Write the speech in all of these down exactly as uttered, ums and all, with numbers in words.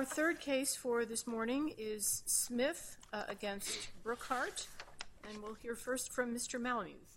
Our third case for this morning is Smith uh, against Brookhart, and we'll hear first from Mister Malamuth.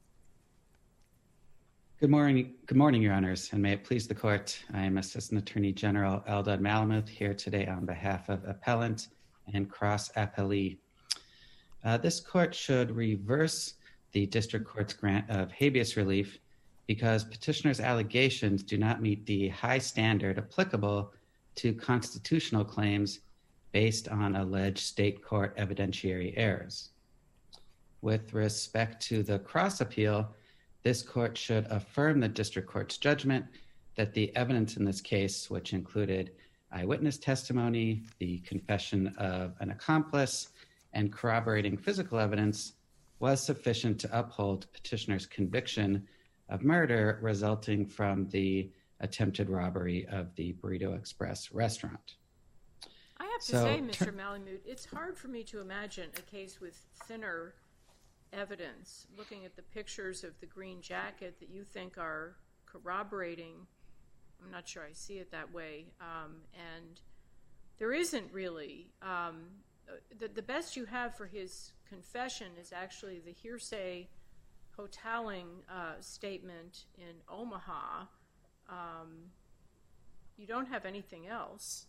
Good morning, good morning, Your Honors, and may it please the Court. I am Assistant Attorney General Eldad Malamuth here today on behalf of Appellant and Cross Appellee. Uh, this Court should reverse the District Court's grant of habeas relief because petitioner's allegations do not meet the high standard applicable to constitutional claims based on alleged state court evidentiary errors. With respect to the cross appeal, this court should affirm the district court's judgment that the evidence in this case, which included eyewitness testimony, the confession of an accomplice, and corroborating physical evidence, was sufficient to uphold petitioner's conviction of murder resulting from the attempted robbery of the Burrito Express restaurant. I have to so, say, Mister Malamuth, it's hard for me to imagine a case with thinner evidence. Looking at the pictures of the green jacket that you think are corroborating, I'm not sure I see it that way. Um, and there isn't really. Um, the, the best you have for his confession is actually the hearsay hoteling uh, statement in Omaha. Um, you don't have anything else.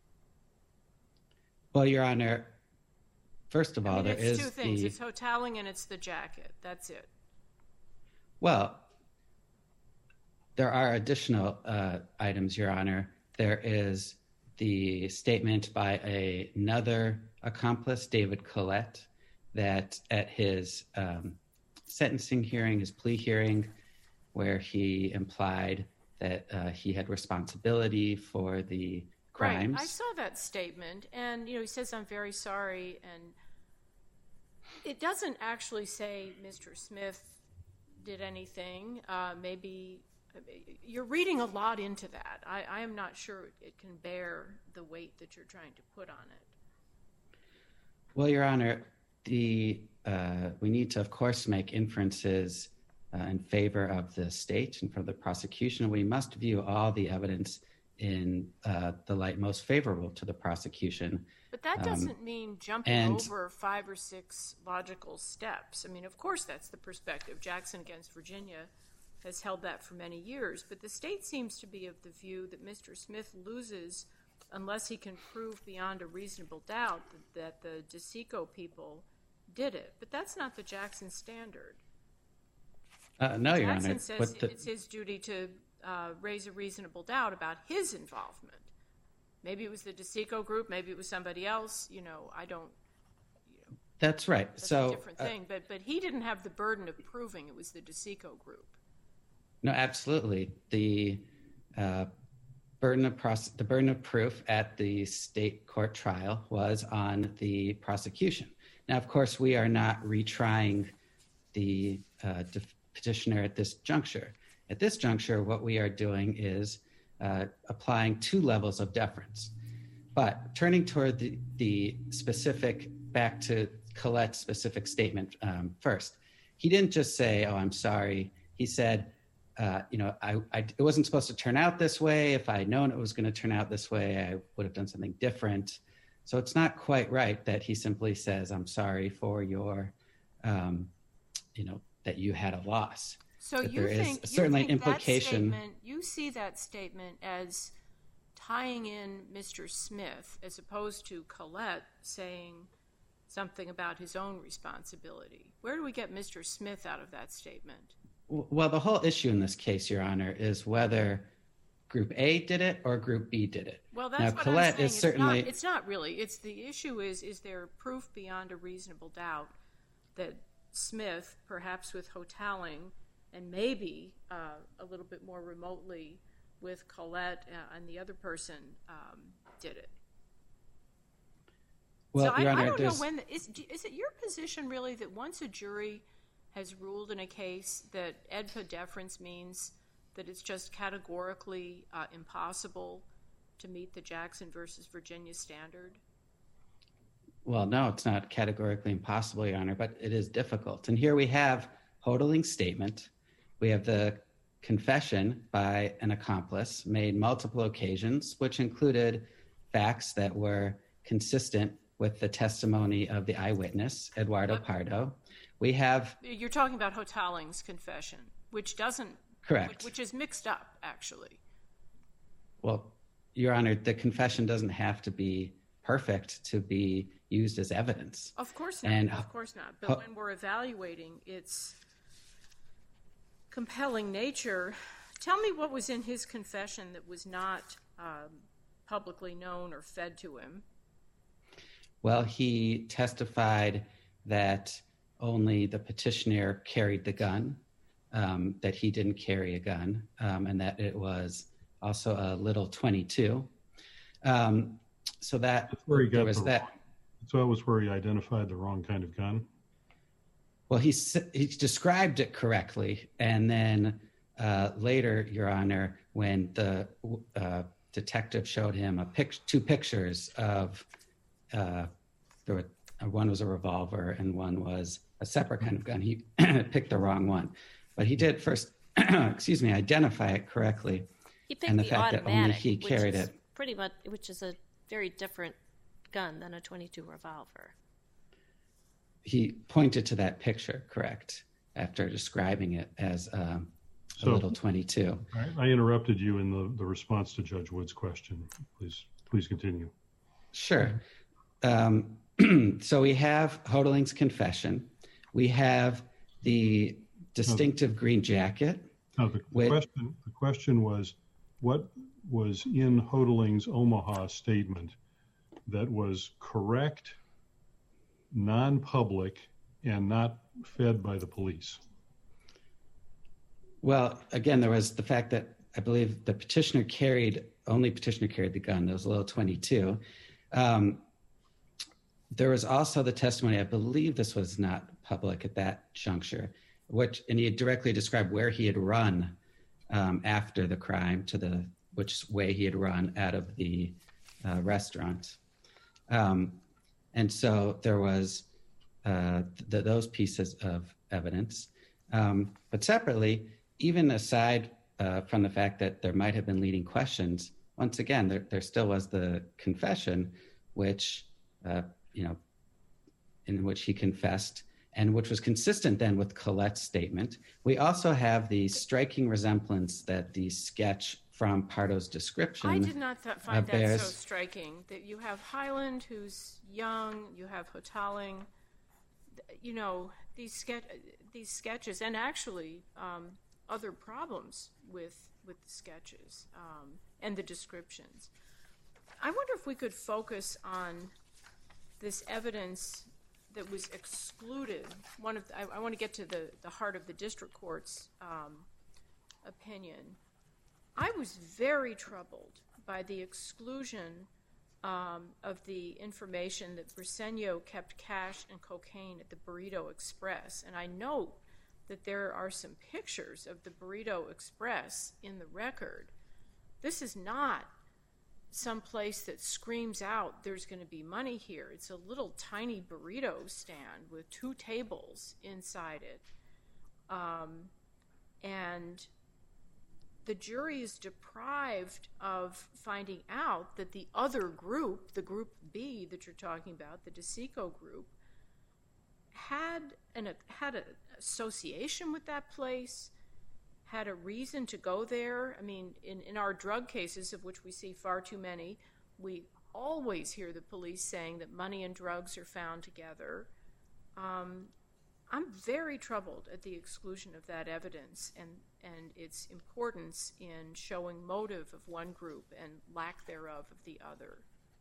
Well, Your Honor, first of all, I mean, there it's is two things. the... It's hoteling and it's the jacket. That's it. Well, there are additional uh, items, Your Honor. There is the statement by a, another accomplice, David Collette, that at his um, sentencing hearing, his plea hearing, where he implied that uh, he had responsibility for the crimes. Right. I saw that statement, and you know, he says, "I'm very sorry," and it doesn't actually say Mister Smith did anything. Uh, maybe you're reading a lot into that. I, I am not sure it can bear the weight that you're trying to put on it. Well, Your Honor, the uh, we need to, of course, make inferences uh, in favor of the state and for the prosecution. We must view all the evidence in uh, the light most favorable to the prosecution. But that doesn't um, mean jumping and, over five or six logical steps. I mean, of course, that's the perspective. Jackson against Virginia has held that for many years. But the state seems to be of the view that Mister Smith loses unless he can prove beyond a reasonable doubt that, that the DeSico people did it. But that's not the Jackson standard. Uh, no, Your Honor. Jackson says the... it's his duty to uh, raise a reasonable doubt about his involvement. Maybe it was the DeSico group. Maybe it was somebody else. You know, I don't. You know, that's right. That's so a different uh, thing. But but he didn't have the burden of proving it was the DeSico group. No, absolutely. The uh, burden of pros- the burden of proof at the state court trial was on the prosecution. Now, of course, we are not retrying the uh, def- petitioner at this juncture. At this juncture, what we are doing is uh, applying two levels of deference. But turning toward the, the specific, back to Collette's specific statement um, first, he didn't just say, "Oh, I'm sorry." He said, uh, you know, I, I, it wasn't supposed to turn out this way. If I had known it was going to turn out this way, I would have done something different. So it's not quite right that he simply says, "I'm sorry for your, um, you know, that you had a loss." So that you there think, is certainly you think implication. That statement, you see that statement as tying in Mister Smith as opposed to Collette saying something about his own responsibility. Where do we get Mister Smith out of that statement? Well, the whole issue in this case, Your Honor, is whether Group A did it or Group B did it. Well, that's now, what Collette I'm saying. is it's certainly. Not, it's not really. It's the issue is is there proof beyond a reasonable doubt that Smith, perhaps with hoteling, and maybe uh, a little bit more remotely with Collette uh, and the other person, um, did it. Well, so Your I, Honor, I don't there's... know when. The, is, is it your position really that once a jury has ruled in a case that E D P A deference means that it's just categorically uh, impossible to meet the Jackson versus Virginia standard? Well, no, it's not categorically impossible, Your Honor, but it is difficult. And here we have Hoteling's statement. We have the confession by an accomplice made multiple occasions, which included facts that were consistent with the testimony of the eyewitness, Eduardo But Pardo. We have... You're talking about Hotaling's confession, which doesn't... Correct. Which is mixed up, actually. Well, Your Honor, the confession doesn't have to be perfect to be used as evidence. Of course not. And, of course not. But when we're evaluating its compelling nature, tell me what was in his confession that was not um, publicly known or fed to him. Well, he testified that only the petitioner carried the gun, um, that he didn't carry a gun, um, and that it was also a little twenty-two. Um, so that That's where he got was the that. Wrong, so that was where he identified the wrong kind of gun. Well, he he described it correctly, and then uh, later, Your Honor, when the uh, detective showed him a pic- two pictures of uh, there were, one was a revolver and one was a separate kind of gun, he picked the wrong one. But he did first, excuse me, identify it correctly. He picked and the, the fact automatic, that only he carried which is it. Pretty much, which is a very different gun than a twenty-two revolver. He pointed to that picture, correct, after describing it as um, a So, little twenty-two. I, I interrupted you in the, the response to Judge Wood's question. Please, please continue. Sure. Um, so we have Hotaling's confession. We have the distinctive green jacket. Now, the, the with, question the question was, what was in Hotaling's Omaha statement that was correct, non-public, and not fed by the police? Well, again, there was the fact that I believe the petitioner carried, only petitioner carried the gun. There was a little twenty-two. Um, there was also the testimony, I believe this was not public at that juncture, which, and he had directly described where he had run um, after the crime, to the which way he had run out of the uh, restaurant. Um, and so there was uh, th- those pieces of evidence. Um, but separately, even aside uh, from the fact that there might have been leading questions, once again, there, there still was the confession, which, uh, you know, in which he confessed, and which was consistent then with Colette's statement. We also have the striking resemblance that the sketch from Pardo's description. I did not th- find uh, that bears. so striking. That you have Hyland, who's young, you have Hotaling. You know, these sketch these sketches, and actually um, other problems with with the sketches um, and the descriptions. I wonder if we could focus on this evidence that was excluded. One of the, I, I want to get to the, the heart of the district court's um, opinion. I was very troubled by the exclusion um, of the information that Briseño kept cash and cocaine at the Burrito Express. And I note that there are some pictures of the Burrito Express in the record. This is not some place that screams out there's going to be money here. It's a little tiny burrito stand with two tables inside it. Um, and the jury is deprived of finding out that the other group, the group B that you're talking about, the DeSico group, had an had an association with that place, had a reason to go there. I mean, in, in our drug cases, of which we see far too many, we always hear the police saying that money and drugs are found together. Um, I'm very troubled at the exclusion of that evidence and, and its importance in showing motive of one group and lack thereof of the other.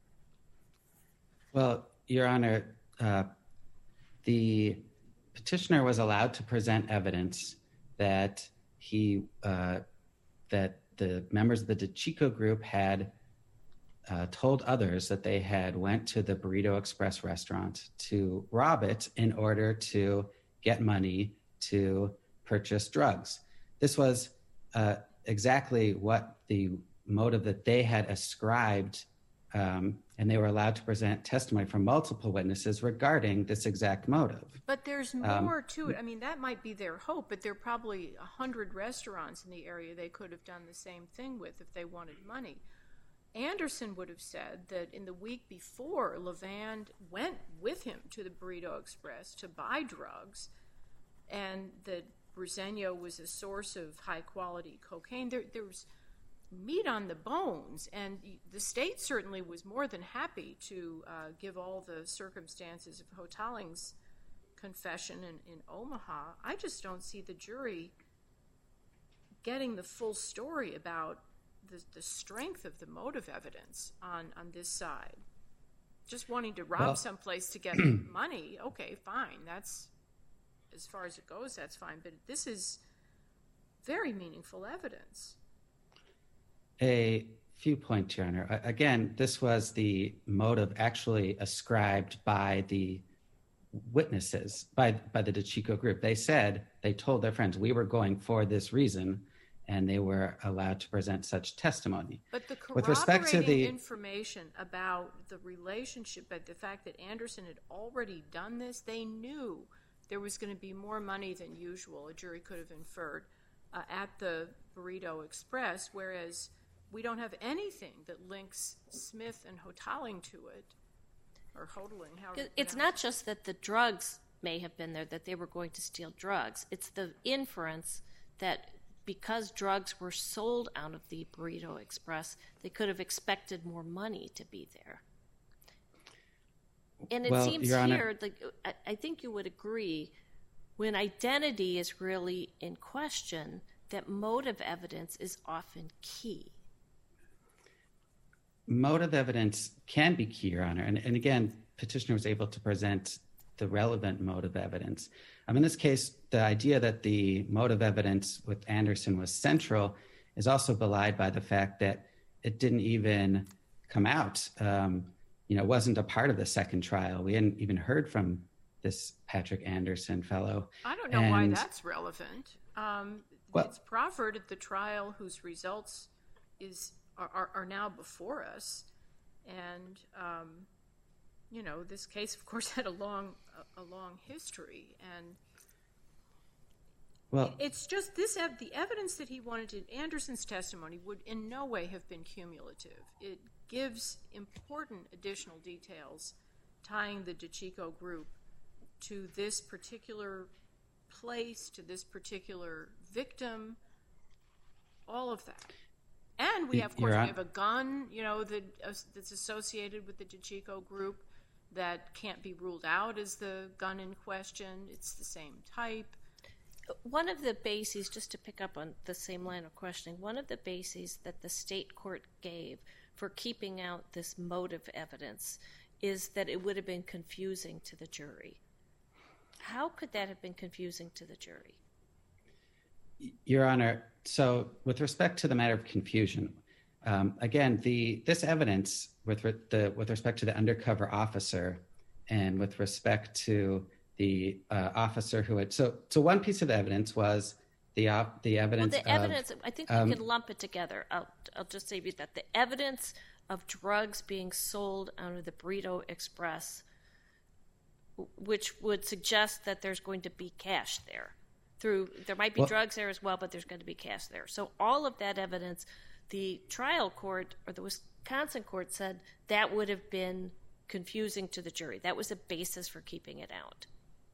Well, Your Honor, uh, the petitioner was allowed to present evidence that he uh, that the members of the DeChico group had uh, told others that they had went to the Burrito Express restaurant to rob it in order to get money to purchase drugs. This was uh, exactly what the motive that they had ascribed, um, and they were allowed to present testimony from multiple witnesses regarding this exact motive. But there's Um, more to it. I mean, that might be their hope, but there are probably a hundred restaurants in the area they could have done the same thing with if they wanted money. Anderson would have said that in the week before, Levand went with him to the Burrito Express to buy drugs, and that Briseño was a source of high-quality cocaine. There, there was meat on the bones, and the state certainly was more than happy to uh, give all the circumstances of Hotaling's confession in, in Omaha. I just don't see the jury getting the full story about the, the strength of the motive evidence on, on this side. Just wanting to rob well, someplace to get money, okay, fine. That's, as far as it goes, that's fine. But this is very meaningful evidence. A few points, Your Honor. Again, this was the motive actually ascribed by the witnesses, by, by the DeChico group. They said, they told their friends, we were going for this reason, and they were allowed to present such testimony. But the corroborating With respect to the information about the relationship, but the fact that Anderson had already done this, they knew there was going to be more money than usual, a jury could have inferred, uh, at the Burrito Express, whereas we don't have anything that links Smith and Hotaling to it, or Hotaling, however. It's not just that the drugs may have been there, that they were going to steal drugs. It's the inference that because drugs were sold out of the Burrito Express, they could have expected more money to be there. And it well, seems Your here, Honor, like I, I think you would agree, when identity is really in question, that motive evidence is often key. Motive evidence can be key, Your Honor. And, and again, petitioner was able to present the relevant motive evidence. Um, in this case, the idea that the motive evidence with Anderson was central is also belied by the fact that it didn't even come out. Um, you know, wasn't a part of the second trial. We hadn't even heard from this Patrick Anderson fellow. I don't know and, why that's relevant. Um, well, it's proffered at the trial whose results is are, are now before us. And, um, you know, this case, of course, had a long, a, a long history. And well, it's just this, the evidence that he wanted in Anderson's testimony would in no way have been cumulative. It gives important additional details tying the DeChico group to this particular place, to this particular victim, all of that. And we have, of course, we have a gun, you know, that uh, that's associated with the DeChico group that can't be ruled out as the gun in question. It's the same type. One of the bases, just to pick up on the same line of questioning, one of the bases that the state court gave for keeping out this motive evidence is that it would have been confusing to the jury. How could that have been confusing to the jury? Your Honor, so with respect to the matter of confusion, um, again, the this evidence with re- the with respect to the undercover officer and with respect to the uh, officer who had so so one piece of the evidence was the uh, the evidence. Well, the of, evidence. I think we um, can lump it together. I'll I'll just say that the evidence of drugs being sold out of the Burrito Express, which would suggest that there's going to be cash there. Through there might be well, drugs there as well, but there's going to be cash there. So all of that evidence, the trial court or the Wisconsin court said that would have been confusing to the jury. That was a basis for keeping it out.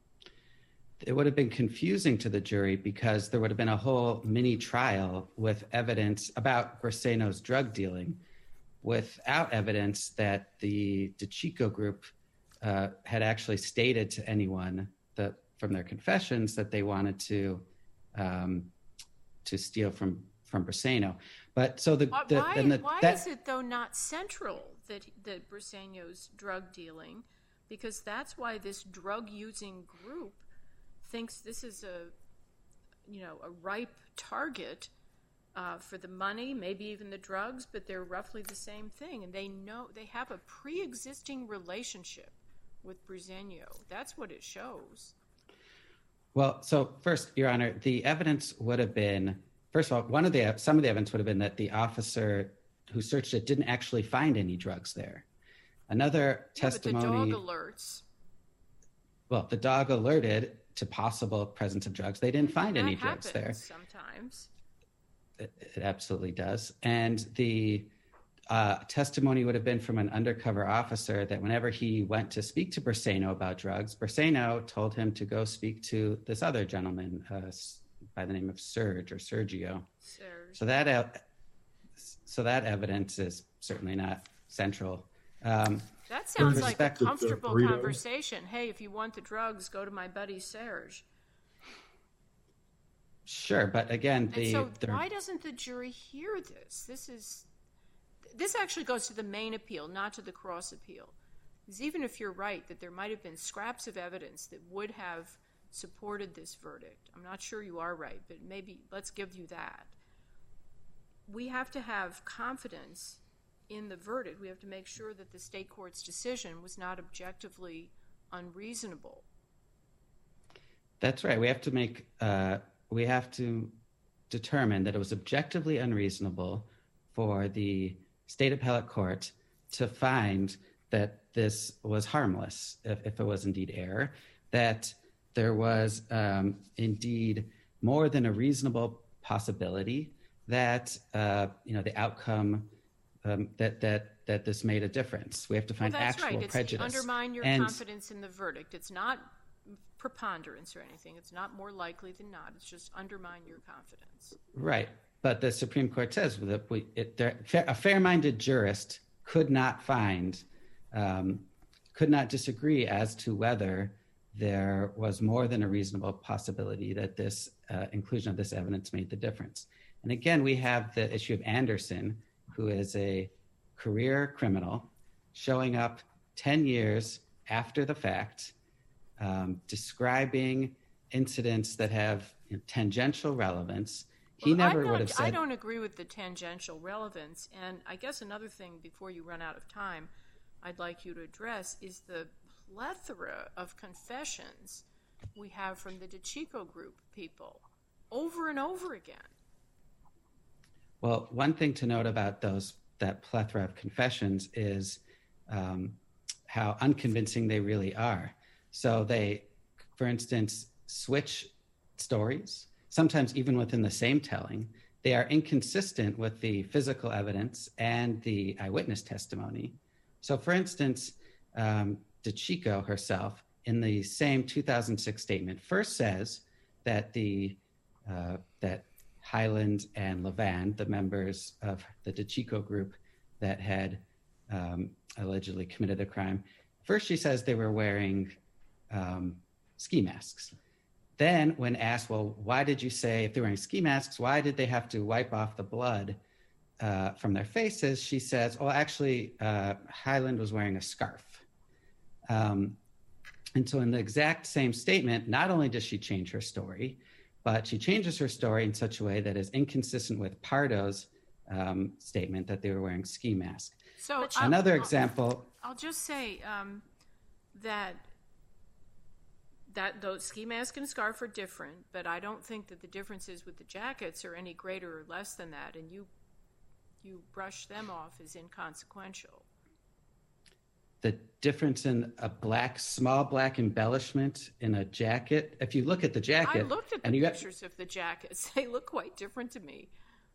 It would have been confusing to the jury because there would have been a whole mini trial with evidence about Briseño's drug dealing without evidence that the DeChico group uh, had actually stated to anyone that from their confessions that they wanted to um, to steal from from Briseño. But so the, the why, and the, why that, is it though not central that that Briseño's drug dealing? Because that's why this drug using group thinks this is a you know a ripe target uh, for the money, maybe even the drugs, but they're roughly the same thing, and they know they have a pre-existing relationship with Briseño. That's what it shows. Well, so first, Your Honor, the evidence would have been, first of all, one of the some of the evidence would have been that the officer who searched it didn't actually find any drugs there. Another yeah, testimony. But the dog alerts. Well, the dog alerted to possible presence of drugs. They didn't find that any drugs there. Sometimes. It, it absolutely does. And the uh, testimony would have been from an undercover officer that whenever he went to speak to Briseno about drugs, Briseno told him to go speak to this other gentleman uh, by the name of Serge or Sergio. Serge. So that uh, so that evidence is certainly not central. Um, that sounds like a respect to the comfortable burrito. conversation. Hey, if you want the drugs, go to my buddy Serge. Sure, but again, the, and so the why doesn't the jury hear this? This is this actually goes to the main appeal, not to the cross appeal. Because even if you're right that there might have been scraps of evidence that would have supported this verdict, I'm not sure you are right, but maybe let's give you that. We have to have confidence in the verdict. We have to make sure that the state court's decision was not objectively unreasonable. That's right. We have to make uh, we have to determine that it was objectively unreasonable for the state appellate court to find that this was harmless, if, if it was indeed error, that there was um, indeed more than a reasonable possibility that uh, you know the outcome um, that that that this made a difference. We have to find well, that's actual right. It's prejudice. Undermine your and, confidence in the verdict. It's not preponderance or anything. It's not more likely than not. It's just undermine your confidence. Right. But the Supreme Court says that we, it, there, a fair-minded jurist could not find, um, could not disagree as to whether there was more than a reasonable possibility that this uh, inclusion of this evidence made the difference. And again, we have the issue of Anderson, who is a career criminal, showing up ten years after the fact, um, describing incidents that have you know, tangential relevance. He well, never not, would have said... I don't agree with the tangential relevance. And I guess another thing, before you run out of time, I'd like you to address is the plethora of confessions we have from the DeCicco group people over and over again. Well, one thing to note about those that plethora of confessions is um, how unconvincing they really are. So they, for instance, switch stories, sometimes even within the same telling. They are inconsistent with the physical evidence and the eyewitness testimony. So, for instance, um, DeCicco herself, in the same two thousand six statement, first says that the uh, that Highland and Levan, the members of the DeCicco group that had um, allegedly committed the crime, first she says they were wearing um, ski masks. Then when asked, well, why did you say, if they were wearing ski masks, why did they have to wipe off the blood uh, from their faces? She says, well, actually, uh, Highland was wearing a scarf. Um, and so in the exact same statement, not only does she change her story, but she changes her story in such a way that is inconsistent with Pardo's um, statement that they were wearing ski masks. So another I'll, example. I'll just say um, that that those ski mask and scarf are different, but I don't think that the differences with the jackets are any greater or less than that, and you you brush them off as inconsequential. The difference in a black, small black embellishment in a jacket. If you look at the jacket, I looked at the and you pictures got, of the jackets. They look quite different to me.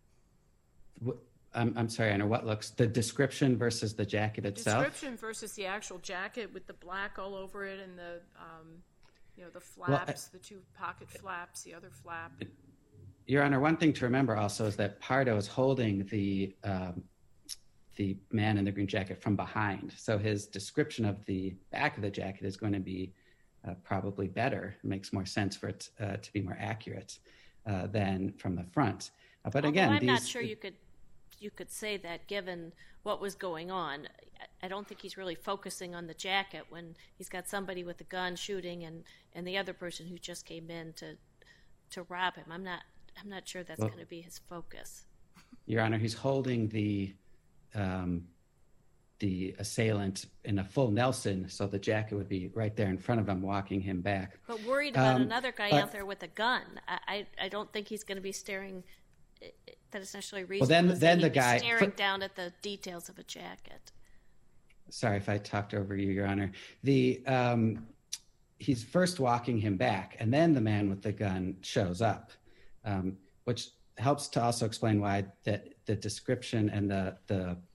I'm, I'm sorry, Anna, what looks, the description versus the jacket itself? Description versus the actual jacket with the black all over it and the, um, you know, the flaps, well, I, the two pocket flaps, the other flap. Your Honor, one thing to remember also is that Pardo is holding the um, the man in the green jacket from behind. So his description of the back of the jacket is going to be uh, probably better. It makes more sense for it uh, to be more accurate uh, than from the front. Uh, but Although again, I'm these, not sure you could you could say that given what was going on. I don't think he's really focusing on the jacket when he's got somebody with a gun shooting and, and the other person who just came in to to rob him. I'm not I'm not sure that's well, going to be his focus. Your Honor, he's holding the um, the assailant in a full Nelson, so the jacket would be right there in front of him, walking him back. But worried about um, another guy but, out there with a gun. I, I, I don't think he's going to be staring. That is necessarily reasonable. Well, then, then the guy staring for, down at the details of a jacket. Sorry if I talked over you, Your Honor. The um, he's first walking him back, and then the man with the gun shows up, um, which helps to also explain why that the description and the the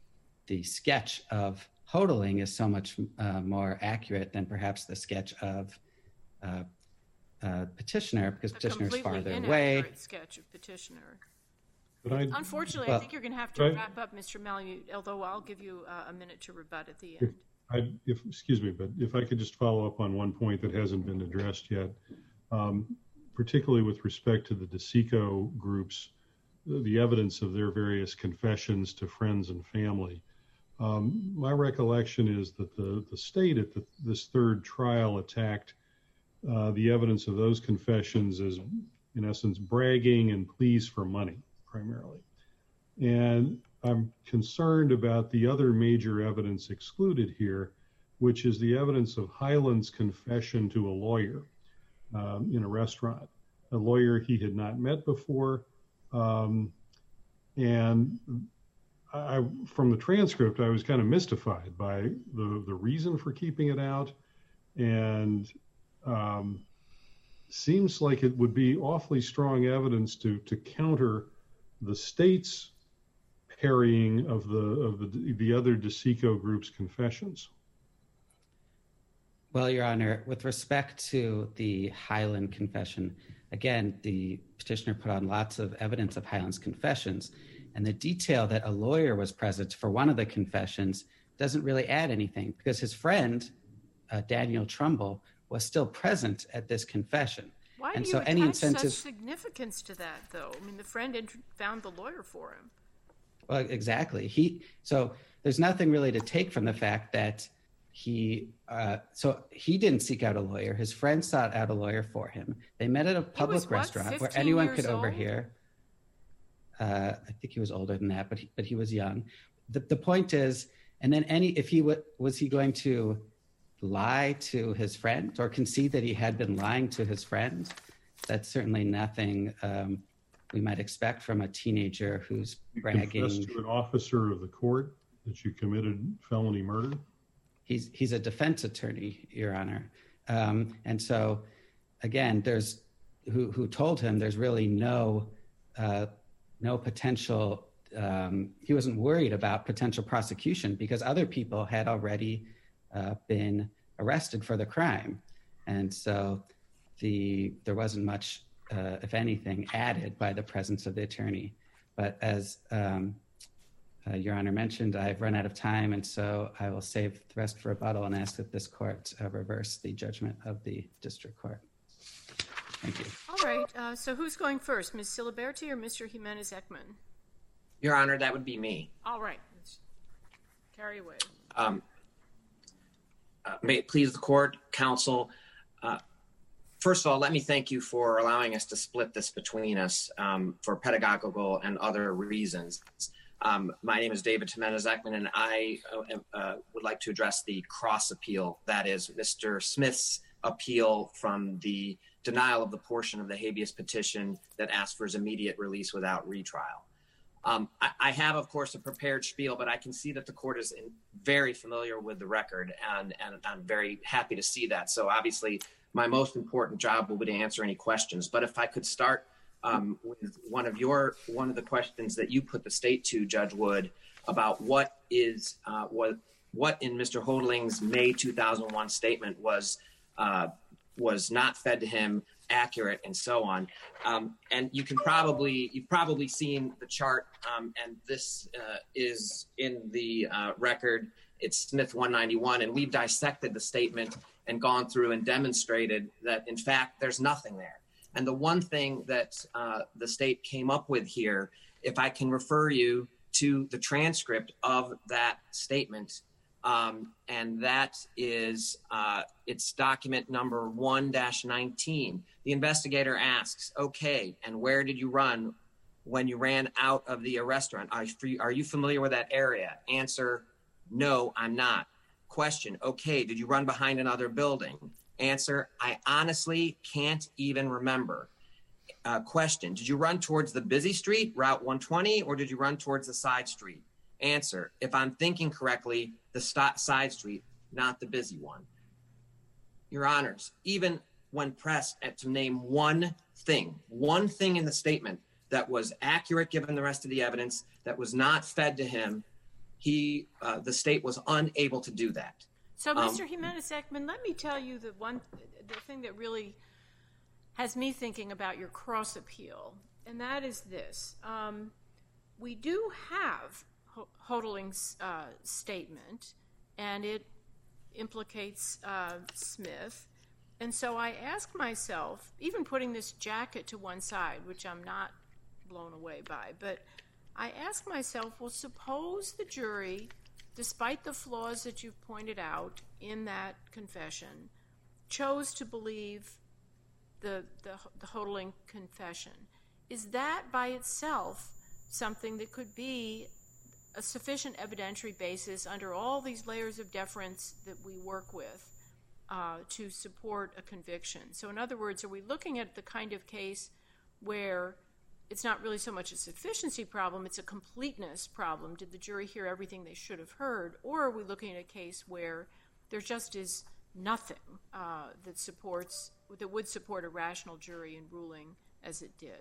the sketch of Hoteling is so much uh, more accurate than perhaps the sketch of uh, uh, Petitioner, because Petitioner's farther away. Sketch of Petitioner. But I, Unfortunately, well, I think you're going to have to I, wrap up, Mister Malamud, although I'll give you uh, a minute to rebut at the end. If, I, if excuse me, but if I could just follow up on one point that hasn't been addressed yet, um, particularly with respect to the DeSico groups, the evidence of their various confessions to friends and family. Um, my recollection is that the, the state at the, this third trial attacked uh, the evidence of those confessions as, in essence, bragging and pleas for money, primarily. And I'm concerned about the other major evidence excluded here, which is the evidence of Hyland's confession to a lawyer um, in a restaurant, a lawyer he had not met before. Um, and I, from the transcript, I was kind of mystified by the, the reason for keeping it out, and um, seems like it would be awfully strong evidence to to counter the state's parrying of the of the the other DeSico group's confessions. Well, Your Honor, with respect to the Hyland confession, again, the petitioner put on lots of evidence of Hyland's confessions, and the detail that a lawyer was present for one of the confessions doesn't really add anything, because his friend, uh, Daniel Trumbull, was still present at this confession. Why and do so you any attach incentive... such significance to that, though? I mean, the friend int- found the lawyer for him. Well, exactly. He so there's nothing really to take from the fact that he uh, so he didn't seek out a lawyer. His friend sought out a lawyer for him. They met at a public was, what, restaurant where anyone could old? overhear. Uh, I think he was older than that, but he, but he was young. The, the point is, and then any if he w- was he going to lie to his friend or concede that he had been lying to his friend? That's certainly nothing um, we might expect from a teenager who's you bragging. Confessed to an officer of the court that you committed felony murder? He's he's a defense attorney, Your Honor, um, and so again, there's who who told him there's really no uh, no potential. Um, he wasn't worried about potential prosecution because other people had already uh, been arrested for the crime, and so the there wasn't much, uh, if anything, added by the presence of the attorney. But as um, Uh, Your Honor mentioned, I've run out of time, and so I will save the rest for rebuttal and ask that this court uh, reverse the judgment of the district court. Thank you. All right. Uh, so who's going first, Miz Siliberti or Mister Jimenez-Ekman? Your Honor, that would be me. All right. Let's carry away. Um, uh, may it please the court, counsel. Uh, first of all, let me thank you for allowing us to split this between us um, for pedagogical and other reasons. Um, my name is David Jimenez-Ekman, and I uh, uh, would like to address the cross appeal. That is Mister Smith's appeal from the denial of the portion of the habeas petition that asked for his immediate release without retrial. Um, I, I have, of course, a prepared spiel, but I can see that the court is in, very familiar with the record, and, and I'm very happy to see that. So obviously, my most important job will be to answer any questions. But if I could start Um, with one of your one of the questions that you put the state to, Judge Wood, about what is uh, what what in Mister Hoteling's May two thousand one statement was uh, was not fed to him, accurate, and so on. Um, and you can probably you've probably seen the chart, um, and this uh, is in the uh, record. It's Smith one ninety-one, and we've dissected the statement and gone through and demonstrated that, in fact, there's nothing there. And the one thing that uh, the state came up with here, if I can refer you to the transcript of that statement, um, and that is, uh, it's document number one dash nineteen. The investigator asks, okay, and where did you run when you ran out of the restaurant? Are you, are you familiar with that area? Answer, no, I'm not. Question, okay, did you run behind another building? Answer, I honestly can't even remember. Uh, question, did you run towards the busy street, Route one twenty, or did you run towards the side street? Answer, if I'm thinking correctly, the st- side street, not the busy one. Your Honors, even when pressed at, to name one thing, one thing in the statement that was accurate given the rest of the evidence, that was not fed to him, he, uh, the state was unable to do that. So, Mister Um, Jimenez-Ekman, let me tell you the one, the thing that really has me thinking about your cross appeal, and that is this. Um, we do have Hodeling's uh, statement, and it implicates uh, Smith. And so I ask myself, even putting this jacket to one side, which I'm not blown away by, but I ask myself, well, suppose the jury, despite the flaws that you've pointed out in that confession, chose to believe the, the, the Hodeling confession. Is that by itself something that could be a sufficient evidentiary basis under all these layers of deference that we work with uh, to support a conviction? So in other words, are we looking at the kind of case where it's not really so much a sufficiency problem, it's a completeness problem? Did the jury hear everything they should have heard? Or are we looking at a case where there just is nothing uh, that supports, that would support a rational jury in ruling as it did?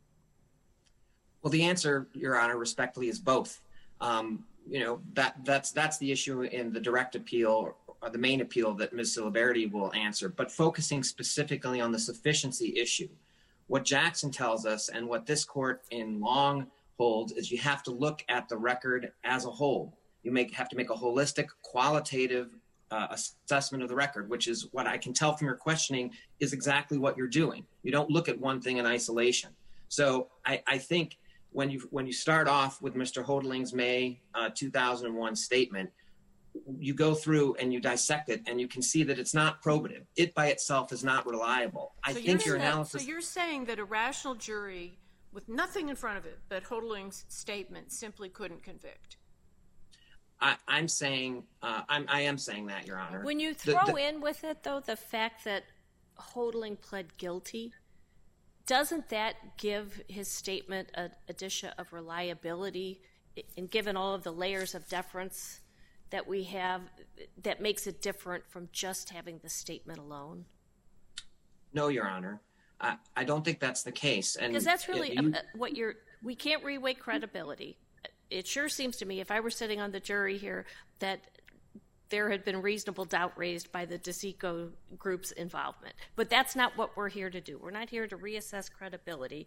Well, the answer, Your Honor, respectfully, is both. Um, you know, that that's that's the issue in the direct appeal, or the main appeal that Miz Ciliberti will answer. But focusing specifically on the sufficiency issue, what Jackson tells us and what this court in Long holds is you have to look at the record as a whole. You make have to make a holistic, qualitative uh, assessment of the record, which is what I can tell from your questioning is exactly what you're doing. You don't look at one thing in isolation. So I, I think when you when you start off with Mister Hodeling's May uh, two thousand one statement, you go through and you dissect it, and you can see that it's not probative. It by itself is not reliable. I so think your that, analysis. So you're saying that a rational jury with nothing in front of it but Hodeling's statement simply couldn't convict? I, I'm saying uh, I'm I am saying that, Your Honor. When you The- throw the- in with it, though, the fact that Hodeling pled guilty, doesn't that give his statement a, a dish of reliability? And given all of the layers of deference that we have, that makes it different from just having the statement alone? No, Your Honor. I, I don't think that's the case. And Because that's really you- uh, what you're, we can't reweigh credibility. It sure seems to me, if I were sitting on the jury here, that there had been reasonable doubt raised by the DeSico group's involvement. But that's not what we're here to do. We're not here to reassess credibility.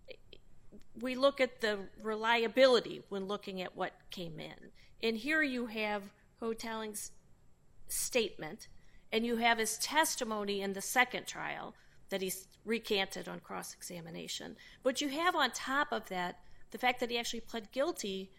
We look at the reliability when looking at what came in. And here you have Hodeling's statement, and you have his testimony in the second trial that he's recanted on cross-examination. But you have on top of that the fact that he actually pled guilty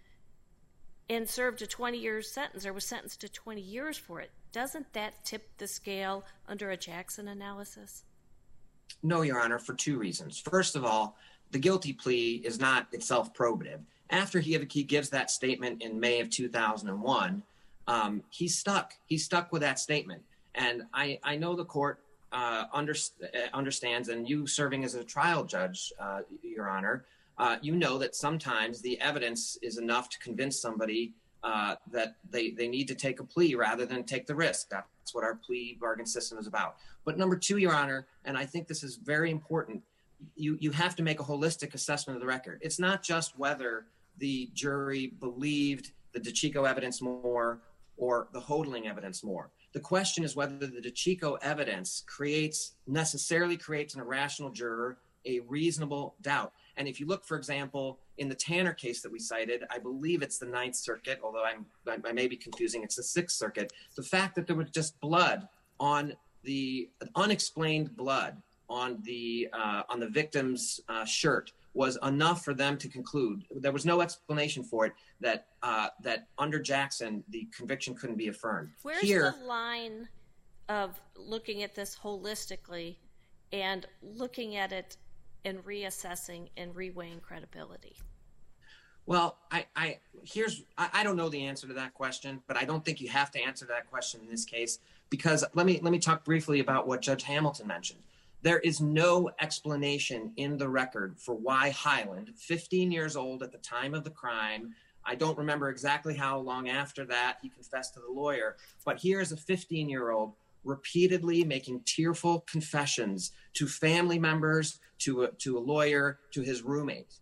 and served a twenty-year sentence, or was sentenced to twenty years for it. Doesn't that tip the scale under a Jackson analysis? No, Your Honor, for two reasons. First of all, the guilty plea is not itself probative. After he, he gives that statement in May of two thousand one, um, he's stuck. He's stuck with that statement. And I, I know the court uh, under, understands, and you serving as a trial judge, uh, Your Honor, uh, you know that sometimes the evidence is enough to convince somebody uh, that they, they need to take a plea rather than take the risk. That's what our plea bargain system is about. But number two, Your Honor, and I think this is very important, you, you have to make a holistic assessment of the record. It's not just whether the jury believed the DeChico evidence more or the Hodeling evidence more. The question is whether the DeChico evidence creates, necessarily creates in a rational juror a reasonable doubt. And if you look, for example, in the Tanner case that we cited, I believe it's the Ninth Circuit, although I'm, I may be confusing, it's the Sixth Circuit, the fact that there was just blood on the, unexplained blood on the, uh, on the victim's uh, shirt was enough for them to conclude. There was no explanation for it that uh, that under Jackson, the conviction couldn't be affirmed. Where's Here, the line of looking at this holistically and looking at it and reassessing and reweighing credibility? well, I, I here's I, I don't know the answer to that question, but I don't think you have to answer that question in this case, because let me let me talk briefly about what Judge Hamilton mentioned. There is no explanation in the record for why Highland, fifteen years old at the time of the crime, I don't remember exactly how long after that he confessed to the lawyer, but here's a fifteen-year-old repeatedly making tearful confessions to family members, to a, to a lawyer, to his roommates.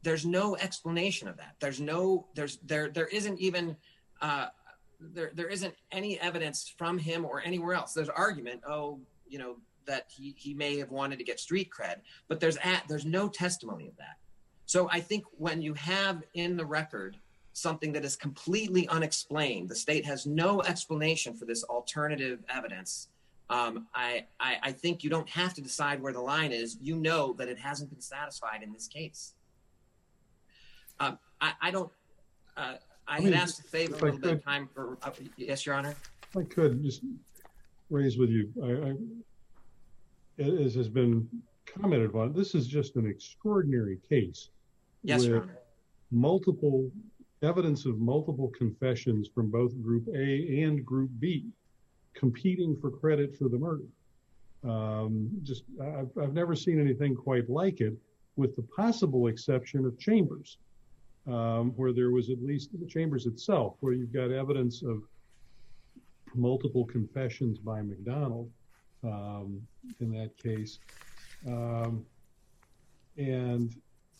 there's no explanation of that. There's no, there's, there, there isn't even, uh, there, there isn't any evidence from him or anywhere else. There's argument, oh, you know, that he, he may have wanted to get street cred, but there's at, there's no testimony of that. So I think when you have in the record something that is completely unexplained, the state has no explanation for this alternative evidence, um, I, I, I think you don't have to decide where the line is. You know that it hasn't been satisfied in this case. Um, I, I don't, uh, I, I had asked to save a little bit of time for, uh, yes, Your Honor. If I could just raise with you, I, I, as has been commented on, this is just an extraordinary case. Yes, with Your Honor. Multiple evidence of multiple confessions from both Group A and Group B competing for credit for the murder. Um, just, I've, I've never seen anything quite like it, with the possible exception of Chambers, um, where there was at least the Chambers itself, where you've got evidence of multiple confessions by McDonald um, in that case. Um, and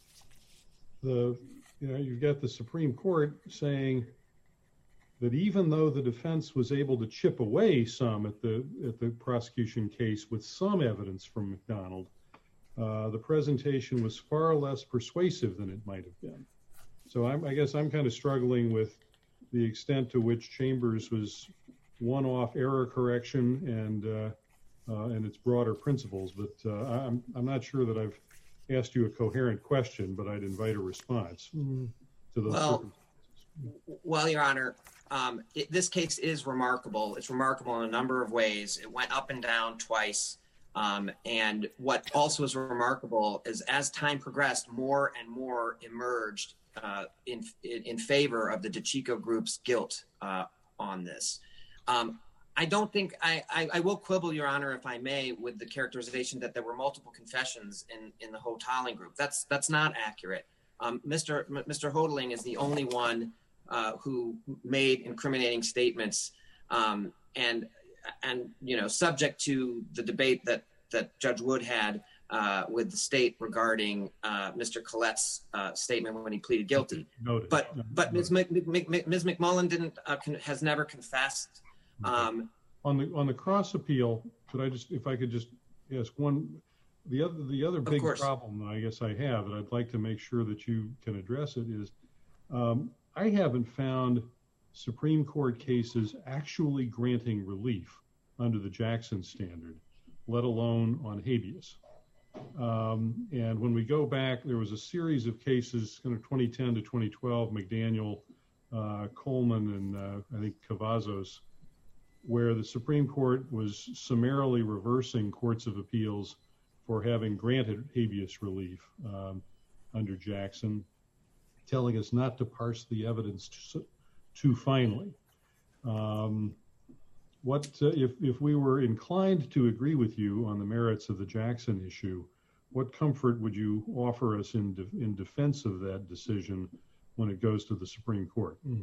the, you know, you've got the Supreme Court saying that even though the defense was able to chip away some at the at the prosecution case with some evidence from McDonald, uh, the presentation was far less persuasive than it might have been. So I'm, I guess I'm kind of struggling with the extent to which Chambers was one-off error correction and uh, uh, and its broader principles. But uh, I'm I'm not sure that I've asked you a coherent question, but I'd invite a response mm-hmm. to those well, circumstances. Well, Your Honor, um, it, this case is remarkable. It's remarkable in a number of ways. It went up and down twice. Um, and what also is remarkable is as time progressed, more and more emerged uh, in, in in favor of the DeCicco group's guilt uh, on this. Um, I don't think I, I, I will quibble, Your Honor, if I may, with the characterization that there were multiple confessions in, in the Hotaling group. That's that's not accurate. Um, Mister M- Mister Hotaling is the only one uh, who made incriminating statements, um, and and you know, subject to the debate that that Judge Wood had uh, with the state regarding uh, Mister Collette's uh, statement when he pleaded guilty. Noted. But but Miz Mc, Mc, Miz McMullen didn't uh, con- has never confessed. Um, on the on the cross appeal, could I just, if I could just ask one, the other the other big problem I guess I have, and I'd like to make sure that you can address it, is um, I haven't found Supreme Court cases actually granting relief under the Jackson standard, let alone on habeas. Um, and when we go back, there was a series of cases, kind of twenty ten to twenty twelve, McDaniel, uh, Coleman, and uh, I think Cavazos, where the Supreme Court was summarily reversing courts of appeals for having granted habeas relief um, under Jackson, telling us not to parse the evidence too, too finely. Um, what uh, if, if we were inclined to agree with you on the merits of the Jackson issue, what comfort would you offer us in, de- in defense of that decision when it goes to the Supreme Court? Mm.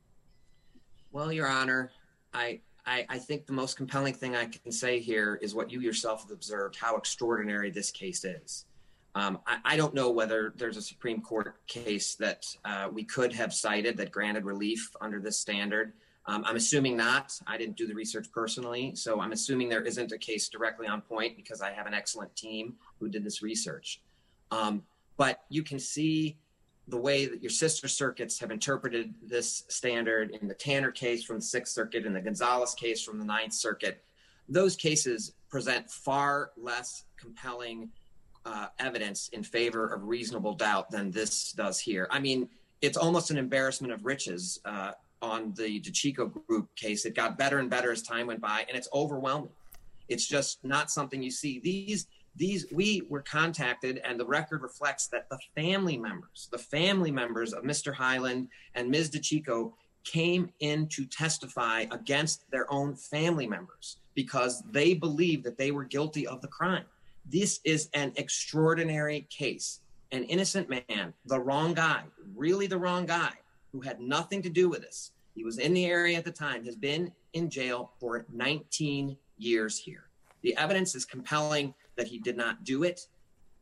Well, Your Honor, I, I I think the most compelling thing I can say here is what you yourself have observed, how extraordinary this case is. Um, I, I don't know whether there's a Supreme Court case that uh, we could have cited that granted relief under this standard. Um, I'm assuming not. I didn't do the research personally, so I'm assuming there isn't a case directly on point because I have an excellent team who did this research. Um, but you can see the way that your sister circuits have interpreted this standard in the Tanner case from the Sixth Circuit and the Gonzalez case from the Ninth Circuit. Those cases present far less compelling uh, evidence in favor of reasonable doubt than this does here. I mean, it's almost an embarrassment of riches uh, on the DeCicco group case. It got better and better as time went by, and it's overwhelming. It's just not something you see. These These we were contacted, and the record reflects that the family members, the family members of Mister Hyland and Miz DeCicco came in to testify against their own family members because they believed that they were guilty of the crime. This is an extraordinary case. An innocent man, the wrong guy, really the wrong guy, who had nothing to do with this. He was in the area at the time, has been in jail for nineteen years here. The evidence is compelling that he did not do it.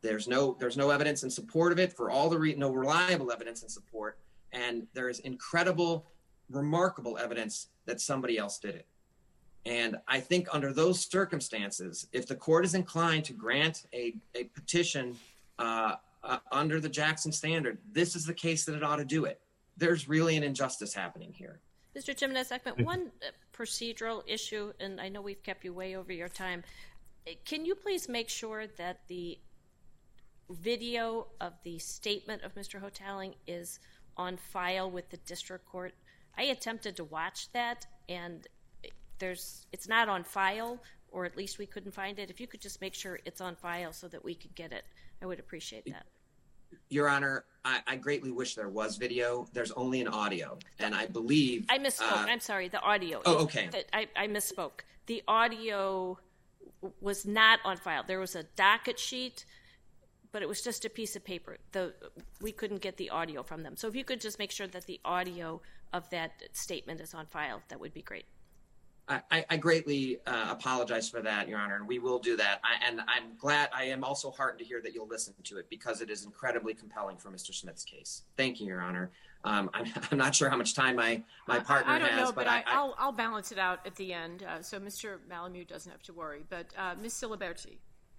There's no there's no evidence in support of it for all the re- no reliable evidence in support, and there is incredible, remarkable evidence that somebody else did it. And I think under those circumstances, if the court is inclined to grant a, a petition uh, uh, under the Jackson standard, this is the case that it ought to do it. There's really an injustice happening here. Mister Jimenez-Ekman, one procedural issue, and I know we've kept you way over your time. Can you please make sure that the video of the statement of Mister Hotaling is on file with the district court? I attempted to watch that, and there's it's not on file, or at least we couldn't find it. If you could just make sure it's on file so that we could get it, I would appreciate that. Your Honor, I, I greatly wish there was video. There's only an audio, and I believe... I misspoke. Uh, I'm sorry, the audio. Oh, okay. I, I misspoke. The audio was not on file. There was a docket sheet, but it was just a piece of paper. The we couldn't get the audio from them. So if you could just make sure that the audio of that statement is on file, that would be great. I, I greatly uh, apologize for that, Your Honor, and we will do that. I, and I'm glad, I am also heartened to hear that you'll listen to it because it is incredibly compelling for Mister Smith's case. Thank you, Your Honor. Um, I'm, I'm not sure how much time my, my partner I, I don't has, know, but, but I, I, I'll, I'll balance it out at the end, uh, so Mister Malamud doesn't have to worry. But uh, Miz Siliberti.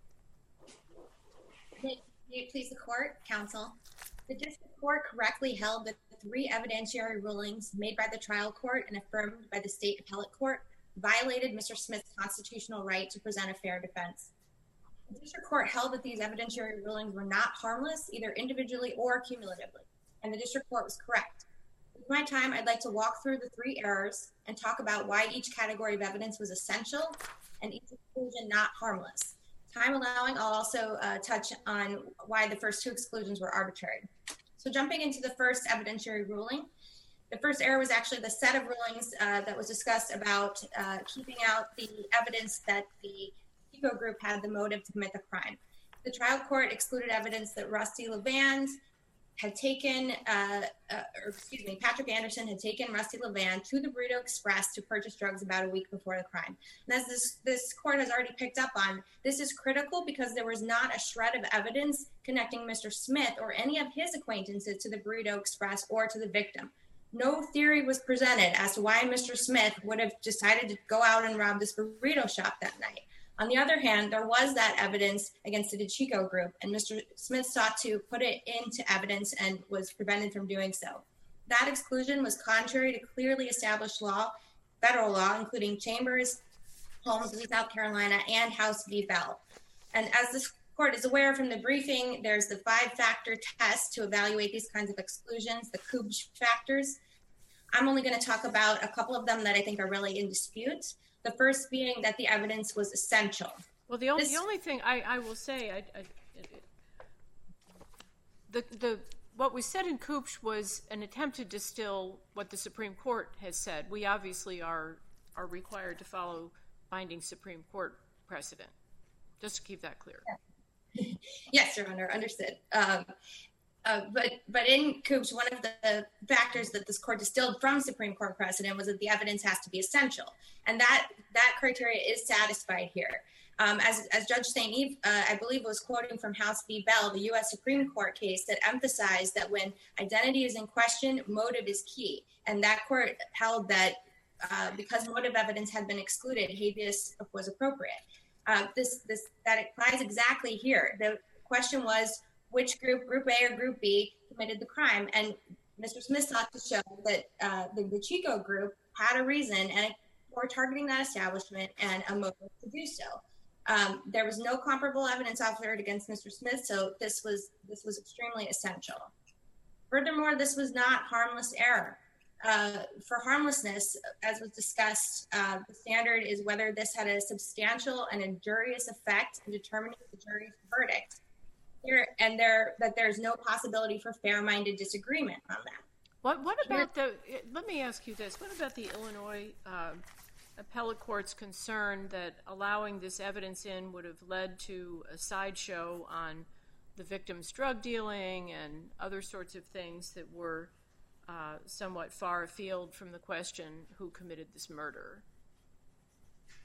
May it please the court, counsel. The district court correctly held that the three evidentiary rulings made by the trial court and affirmed by the state appellate court violated Mister Smith's constitutional right to present a fair defense. The district court held that these evidentiary rulings were not harmless, either individually or cumulatively, and the district court was correct. With my time, I'd like to walk through the three errors and talk about why each category of evidence was essential and each exclusion not harmless. Time allowing, I'll also uh, touch on why the first two exclusions were arbitrary. So jumping into the first evidentiary ruling, the first error was actually the set of rulings uh, that was discussed about uh, keeping out the evidence that the Chico group had the motive to commit the crime. The trial court excluded evidence that Rusty Levand had taken, uh, uh, or excuse me, Patrick Anderson had taken Rusty Levand to the Burrito Express to purchase drugs about a week before the crime. And as this, this court has already picked up on, this is critical because there was not a shred of evidence connecting Mister Smith or any of his acquaintances to the Burrito Express or to the victim. No theory was presented as to why Mister Smith would have decided to go out and rob this burrito shop that night. On the other hand, there was that evidence against the DeChico group, and Mister Smith sought to put it into evidence and was prevented from doing so. That exclusion was contrary to clearly established law, federal law, including Chambers, Holmes v. South Carolina, and House v. Bell. And as this court is aware from the briefing, there's the five-factor test to evaluate these kinds of exclusions, the Kubsch factors. I'm only going to talk about a couple of them that I think are really in dispute. The first being that the evidence was essential. Well, the only, This- the only thing I, I will say, I, I, the, the, what was said in Kubsch was an attempt to distill what the Supreme Court has said. We obviously are, are required to follow binding Supreme Court precedent, just to keep that clear. Yeah. Yes, Your Honor, understood. Um, uh, but but in Kubsch, one of the factors that this court distilled from Supreme Court precedent was that the evidence has to be essential. And that that criteria is satisfied here. Um, as, as Judge Saint Eve, uh, I believe, was quoting from House v. Bell, the U S Supreme Court case that emphasized that when identity is in question, motive is key. And that court held that uh, because motive evidence had been excluded, habeas was appropriate. Uh, this this that applies exactly here. The question was which group, Group A or Group B, committed the crime, and Mister Smith sought to show that uh, the, the Chico group had a reason and for targeting that establishment and a motive to do so. Um, there was no comparable evidence offered against Mister Smith, so this was this was extremely essential. Furthermore, this was not harmless error. Uh, for harmlessness, as was discussed, uh, the standard is whether this had a substantial and injurious effect in determining the jury's verdict. Here, and there that there's no possibility for fair-minded disagreement on that. What what about the, let me ask you this, what about the Illinois uh, appellate court's concern that allowing this evidence in would have led to a sideshow on the victim's drug dealing and other sorts of things that were uh, somewhat far afield from the question who committed this murder?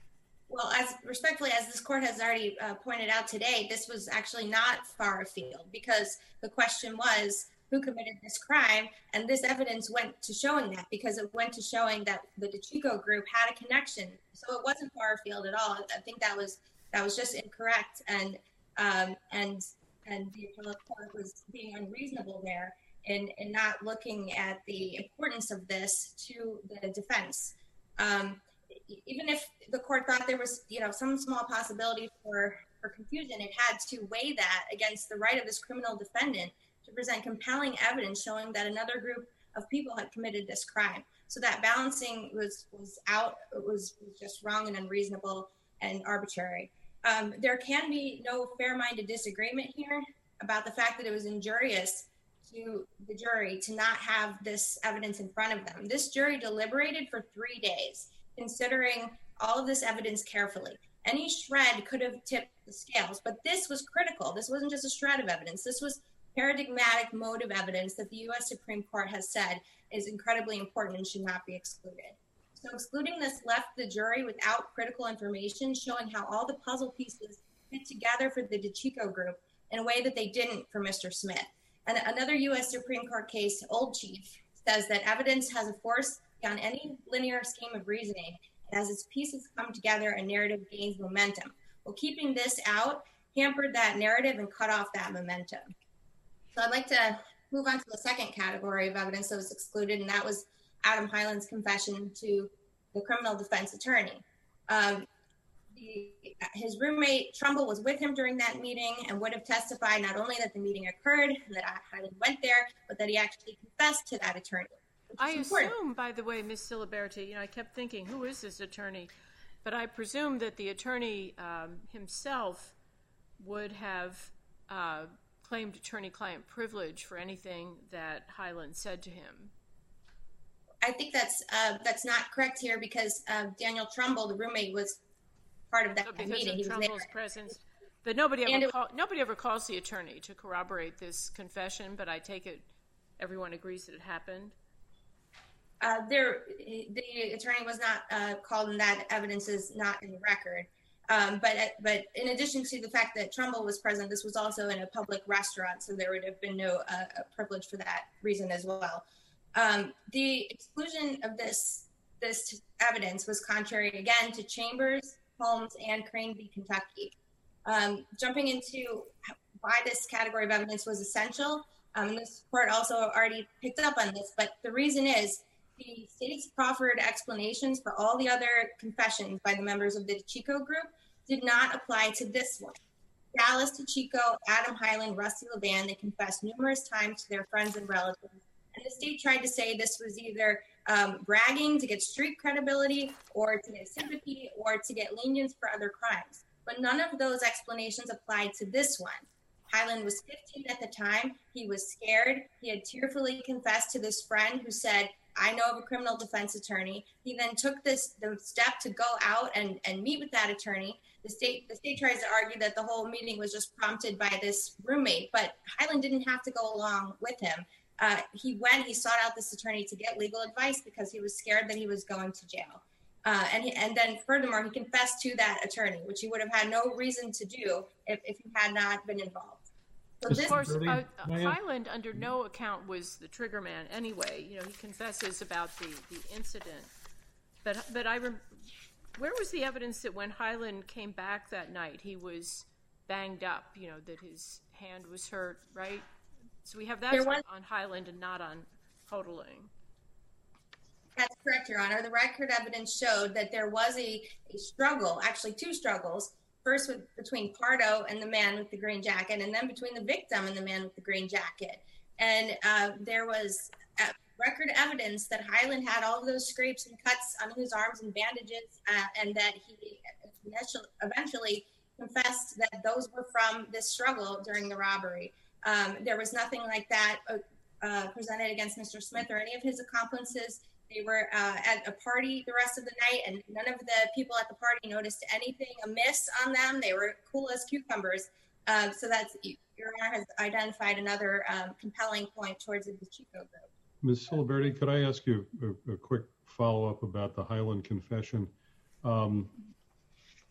Well, as respectfully as this court has already uh, pointed out today, this was actually not far afield, because the question was who committed this crime, and this evidence went to showing that, because it went to showing that the DeChico group had a connection. So it wasn't far afield at all. I think that was that was just incorrect, and um, and and the appellate court was being unreasonable there in in not looking at the importance of this to the defense. Um, even if the court thought there was, you know, some small possibility for, for confusion, it had to weigh that against the right of this criminal defendant to present compelling evidence showing that another group of people had committed this crime. So that balancing was, was out, it was, was just wrong and unreasonable and arbitrary. Um, there can be no fair-minded disagreement here about the fact that it was injurious to the jury to not have this evidence in front of them. This jury deliberated for three days, considering all of this evidence carefully. Any shred could have tipped the scales, but this was critical. This wasn't just a shred of evidence. This was paradigmatic motive evidence that the U S Supreme Court has said is incredibly important and should not be excluded. So excluding this left the jury without critical information showing how all the puzzle pieces fit together for the DeChico group in a way that they didn't for Mister Smith. And another U S Supreme Court case, Old Chief, says that evidence has a force beyond any linear scheme of reasoning, and as its pieces come together, a narrative gains momentum. Well, keeping this out hampered that narrative and cut off that momentum. So I'd like to move on to the second category of evidence that was excluded, and that was Adam Hyland's confession to the criminal defense attorney. Um, the, his roommate, Trumbull, was with him during that meeting and would have testified not only that the meeting occurred, that Hyland went there, but that he actually confessed to that attorney. I assume, by the way, Miz Siliberti, you know, I kept thinking, who is this attorney? But I presume that the attorney um, himself would have uh, claimed attorney-client privilege for anything that Hyland said to him. I think that's uh, that's not correct here, because uh, Daniel Trumbull, the roommate, was part of that so because meeting. Of he Trumbull's was there. presence. But nobody ever, it, call, nobody ever calls the attorney to corroborate this confession, but I take it everyone agrees that it happened. Uh, there, the attorney was not uh, called, and that evidence is not in the record. Um, but but in addition to the fact that Trumbull was present, this was also in a public restaurant, so there would have been no uh, privilege for that reason as well. Um, the exclusion of this this evidence was contrary again to Chambers, Holmes, and Crane v. Kentucky. Um, jumping into why this category of evidence was essential, um, this court also already picked up on this, but the reason is the state's proffered explanations for all the other confessions by the members of the DeChico group did not apply to this one. Dallas, DeChico, Adam Hyland, Rusty Levan, they confessed numerous times to their friends and relatives. And the state tried to say this was either um, bragging to get street credibility or to get sympathy or to get lenience for other crimes. But none of those explanations applied to this one. Hyland was fifteen at the time. He was scared. He had tearfully confessed to this friend who said, I know of a criminal defense attorney. He then took this the step to go out and, and meet with that attorney. The state the state tries to argue that the whole meeting was just prompted by this roommate, but Hyland didn't have to go along with him. Uh, he went, he sought out this attorney to get legal advice because he was scared that he was going to jail. Uh, and he, and then furthermore, he confessed to that attorney, which he would have had no reason to do if, if he had not been involved. So of course, uh, Hyland under no account was the trigger man anyway. You know, he confesses about the, the incident. But but I rem- where was the evidence that when Hyland came back that night, he was banged up, you know, that his hand was hurt, right? So we have that was- on Hyland and not on Hoteling. That's correct, Your Honor. The record evidence showed that there was a, a struggle, actually two struggles, first with, between Pardo and the man with the green jacket, and then between the victim and the man with the green jacket. And uh, there was uh, record evidence that Hyland had all of those scrapes and cuts on his arms and bandages, uh, and that he eventually confessed that those were from this struggle during the robbery. Um, there was nothing like that uh, uh, presented against Mister Smith or any of his accomplices. They were uh, at a party the rest of the night, and none of the people at the party noticed anything amiss on them. They were cool as cucumbers. Um, so that's, Your Honor has identified another um, compelling point towards the DeChico group. Miz Siliberti, could I ask you a, a quick follow-up about the Hyland confession? Um,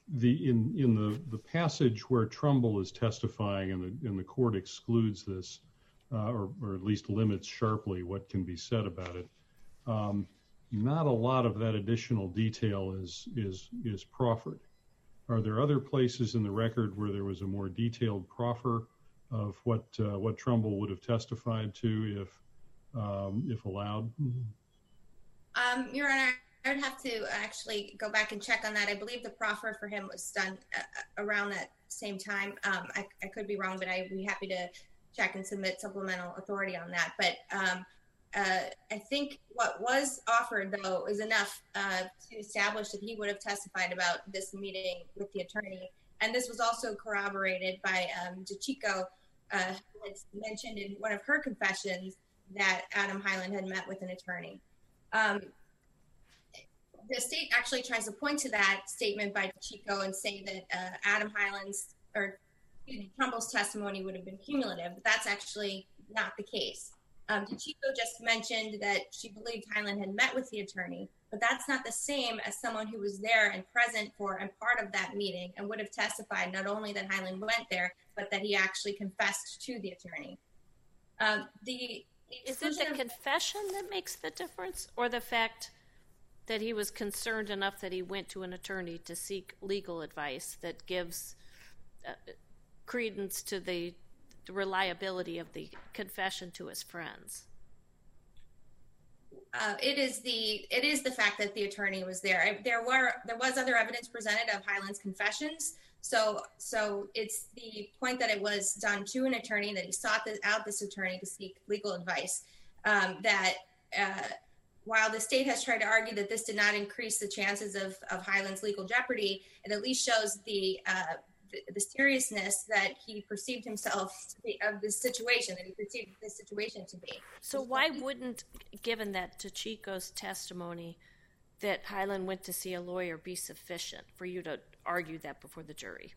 the in in the the passage where Trumbull is testifying and the and the court excludes this, uh, or or at least limits sharply what can be said about it. Um, not a lot of that additional detail is is is proffered. Are there other places in the record where there was a more detailed proffer of what uh, what Trumbull would have testified to if um, if allowed? Um, Your Honor, I would have to actually go back and check on that. I believe the proffer for him was done uh, around that same time. Um, I, I could be wrong, but I'd be happy to check and submit supplemental authority on that. But um, uh, I think what was offered, though, is enough uh, to establish that he would have testified about this meeting with the attorney. And this was also corroborated by um, DeCicco, uh, who had mentioned in one of her confessions that Adam Hyland had met with an attorney. Um, the state actually tries to point to that statement by DeCicco and say that uh, Adam Hyland's or excuse me, Trumbull's testimony would have been cumulative, but that's actually not the case. Um, DeCicco just mentioned that she believed Hyland had met with the attorney, but that's not the same as someone who was there and present for and part of that meeting and would have testified not only that Hyland went there, but that he actually confessed to the attorney. Um, the Is it the confession that makes the difference, or the fact that he was concerned enough that he went to an attorney to seek legal advice that gives uh, credence to the, the reliability of the confession to his friends? Uh, it is the it is the fact that the attorney was there. I, there were there was other evidence presented of Hyland's confessions. So so it's the point that it was done to an attorney, that he sought this, out this attorney to seek legal advice. Um, that uh, while the state has tried to argue that this did not increase the chances of, of Hyland's legal jeopardy, it at least shows the, uh, the the seriousness that he perceived himself to be, of this situation, that he perceived this situation to be. So why wouldn't, given that DeCicco's testimony that Hyland went to see a lawyer, be sufficient for you to argue that before the jury?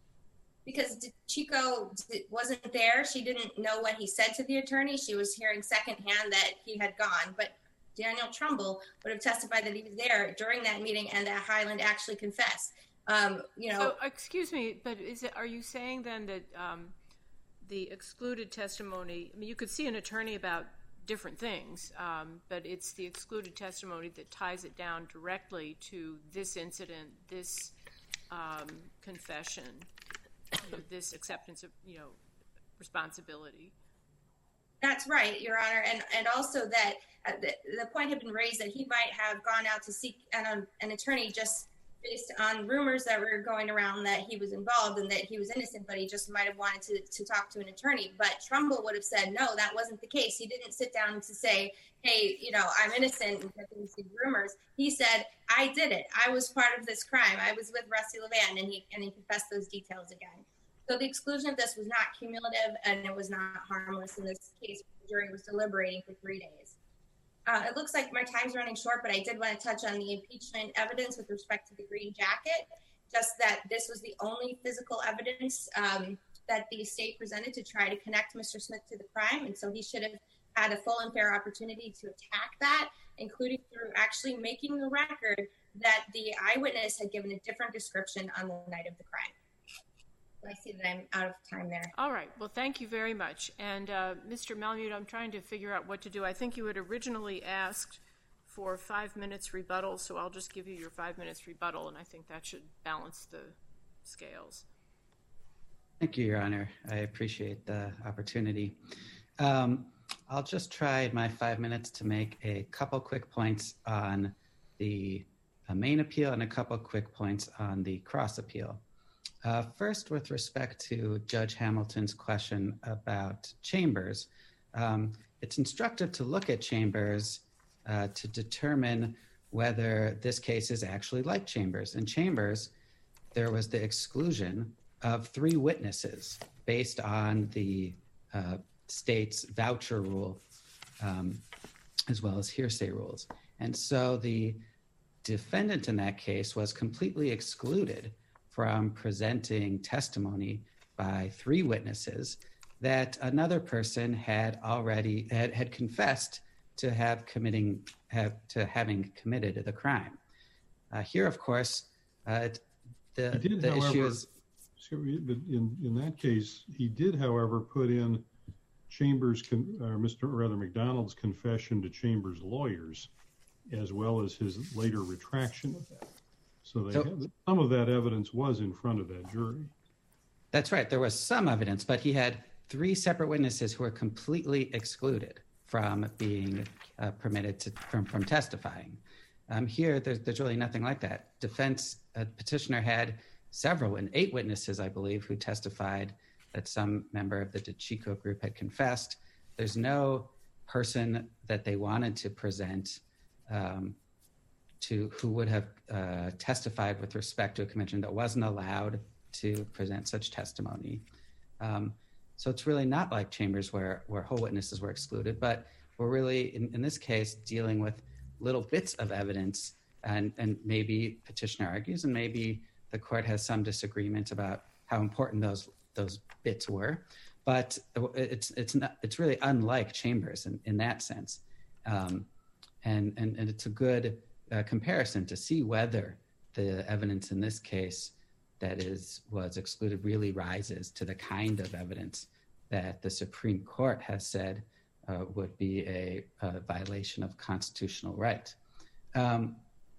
Because DeCicco wasn't there. She didn't know what he said to the attorney. She was hearing secondhand that he had gone. But Daniel Trumbull would have testified that he was there during that meeting and that Hyland actually confessed. Um, you know. So, excuse me, but is it? Are you saying then that um, the excluded testimony? I mean, you could see an attorney about different things, um, but it's the excluded testimony that ties it down directly to this incident, this um, confession, you know, this acceptance of, you know, responsibility. That's right, Your Honor, and and also that uh, the, the point had been raised that he might have gone out to seek an, um, an attorney just based on rumors that were going around that he was involved and that he was innocent, but he just might have wanted to, to talk to an attorney. But Trumbull would have said, no, that wasn't the case. He didn't sit down to say, hey, you know, I'm innocent and get these rumors. He said, I did it. I was part of this crime. I was with Rusty Levan, and he and he confessed those details again. So the exclusion of this was not cumulative, and it was not harmless in this case. The jury was deliberating for three days. Uh, it looks like my time's running short, but I did want to touch on the impeachment evidence with respect to the green jacket, just that this was the only physical evidence um, that the state presented to try to connect Mister Smith to the crime. And so he should have had a full and fair opportunity to attack that, including through actually making the record that the eyewitness had given a different description on the night of the crime. I see that I'm out of time there. All right. Well, thank you very much. And uh, Mister Malamud, I'm trying to figure out what to do. I think you had originally asked for five minutes rebuttal, so I'll just give you your five minutes rebuttal, and I think that should balance the scales. Thank you, Your Honor. I appreciate the opportunity. Um, I'll just try my five minutes to make a couple quick points on the uh, main appeal and a couple quick points on the cross appeal. Uh, first, with respect to Judge Hamilton's question about Chambers, um, it's instructive to look at Chambers uh, to determine whether this case is actually like Chambers. In Chambers, there was the exclusion of three witnesses based on the uh, state's voucher rule, um, as well as hearsay rules. And so the defendant in that case was completely excluded from presenting testimony by three witnesses that another person had already had, had confessed to have committing have to having committed the crime. Uh, here, of course, uh, the, He did, the however, issue is... But in, in that case, he did, however, put in Chambers, con, or Mister or rather McDonald's confession to Chambers' lawyers, as well as his later retraction of that. So, they So- have, some of that evidence was in front of that jury. That's right. There was some evidence, but he had three separate witnesses who were completely excluded from being uh, permitted to from, from testifying. Um, here, there's, there's really nothing like that. Defense uh, petitioner had several, and eight witnesses, I believe, who testified that some member of the DeChico group had confessed. There's no person that they wanted to present um, to who would have uh, testified with respect to a convention that wasn't allowed to present such testimony. Um, so it's really not like Chambers where, where whole witnesses were excluded, but we're really, in, in this case, dealing with little bits of evidence, and, and maybe petitioner argues, and maybe the court has some disagreement about how important those those bits were, but it's it's not it's really unlike Chambers in, in that sense, um, and, and and it's a good uh, comparison to see whether the evidence in this case that is was excluded really rises to the kind of evidence that the Supreme Court has said uh, would be a, a violation of constitutional right. Um,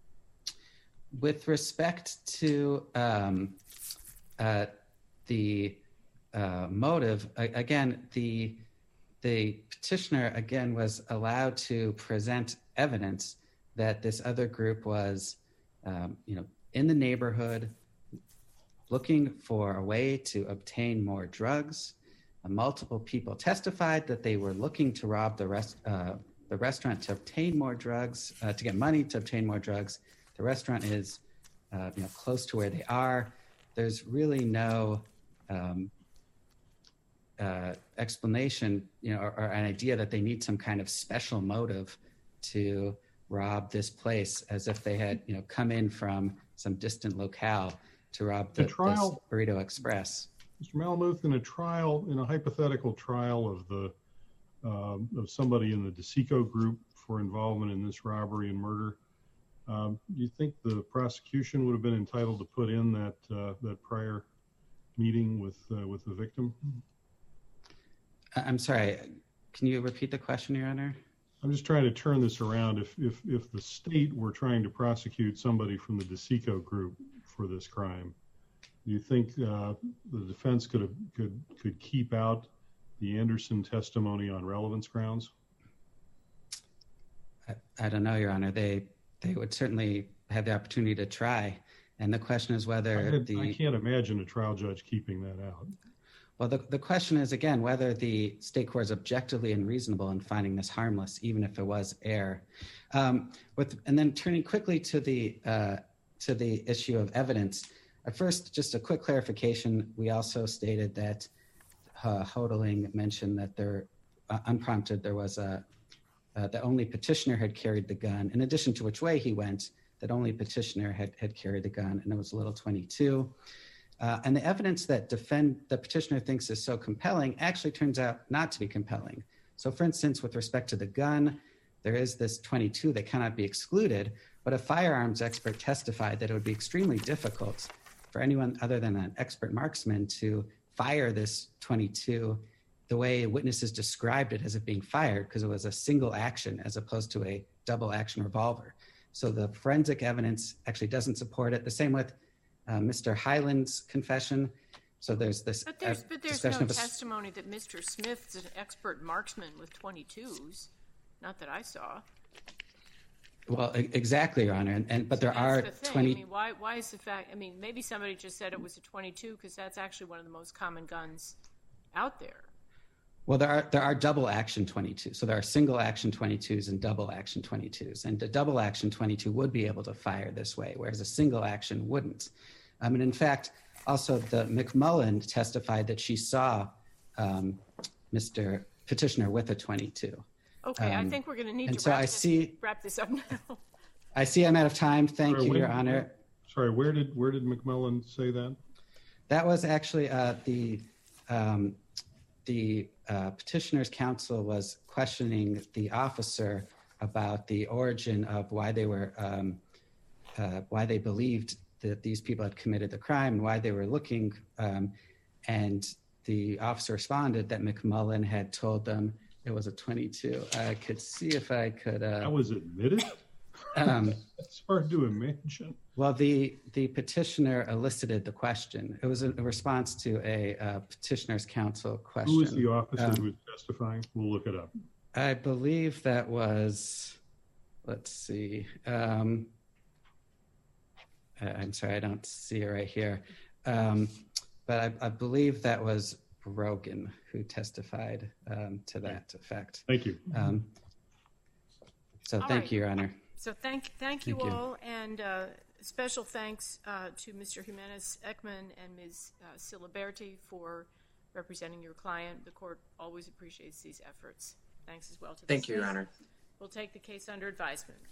With respect to um, uh, the uh, motive, again, the the petitioner again was allowed to present evidence that this other group was, um, you know, in the neighborhood, looking for a way to obtain more drugs. Uh, multiple people testified that they were looking to rob the rest uh, the restaurant to obtain more drugs, uh, to get money to obtain more drugs. The restaurant is, uh, you know, close to where they are. There's really no um, uh, explanation, you know, or, or an idea that they need some kind of special motive to rob this place, as if they had, you know, come in from some distant locale to rob the, the trial, the Burrito Express. Mister Malamuth, in a trial, in a hypothetical trial of the um, of somebody in the DeChico group for involvement in this robbery and murder, Um, do you think the prosecution would have been entitled to put in that uh, that prior meeting with uh, with the victim? I'm sorry. Can you repeat the question, Your Honor? I'm just trying to turn this around. If if if the state were trying to prosecute somebody from the DeChico group for this crime, do you think uh, the defense could have could could keep out the Anderson testimony on relevance grounds? I, I don't know, Your Honor. They they would certainly have the opportunity to try. And the question is whether I, had, the... I can't imagine a trial judge keeping that out. Well, the, the question is, again, whether the state court is objectively unreasonable in finding this harmless, even if it was error. Um, with, and then turning quickly to the, uh, to the issue of evidence. At first, just a quick clarification. We also stated that uh, Hodling mentioned that there, uh, unprompted, there was a, uh, the only petitioner had carried the gun, in addition to which way he went, that only petitioner had, had carried the gun, and it was a little twenty-two. Uh, and the evidence that defend the petitioner thinks is so compelling actually turns out not to be compelling. So for instance, with respect to the gun, there is this twenty-two that cannot be excluded, but a firearms expert testified that it would be extremely difficult for anyone other than an expert marksman to fire this twenty-two the way witnesses described it as it being fired, because it was a single action as opposed to a double action revolver. So the forensic evidence actually doesn't support it. The same with uh, Mister Hyland's confession. So there's this But there's, uh, but there's discussion no of a, testimony that Mister Smith's an expert marksman with twenty-twos. Not that I saw. Well, e- exactly, Your Honor. And, and but there That's are the thing. twenty. I mean, why, why is the fact, I mean, maybe somebody just said it was a twenty-two because that's actually one of the most common guns out there. Well, there are there are double action twenty-two. So there are single action twenty-twos and double action twenty-twos. And the double action twenty-two would be able to fire this way, whereas a single action wouldn't. Um, and in fact, also the McMullen testified that she saw um, Mister Petitioner with a twenty-two. Okay, Um, I think we're going to need and to so wrap, I this, see- wrap this up now. I see I'm out of time. Thank Sorry, you, when- Your Honor. Sorry, where did where did McMullen say that? That was actually uh, the um, the uh, petitioner's counsel was questioning the officer about the origin of why they were um, uh, why they believed that these people had committed the crime and why they were looking. Um, and the officer responded that McMullen had told them it was a twenty-two. I could see if I could. Uh, That was admitted? um, It's hard to imagine. well, the, the petitioner elicited the question. It was a, a response to a uh, petitioner's counsel question. Who was the officer Um, who was testifying? We'll look it up. I believe that was, let's see. Um, I- I'm sorry, I don't see it right here. Um, but I, I believe that was Rogan who testified um, to that effect. Thank you. Um, so All thank right. you, Your Honor. So thank, thank you Thank you. all, and uh, special thanks uh, to Mister Jimenez Ekman and Miz Uh, Siliberti for representing your client. The court always appreciates these efforts. Thanks as well to the Thank you, Your state. Honor. We'll take the case under advisement.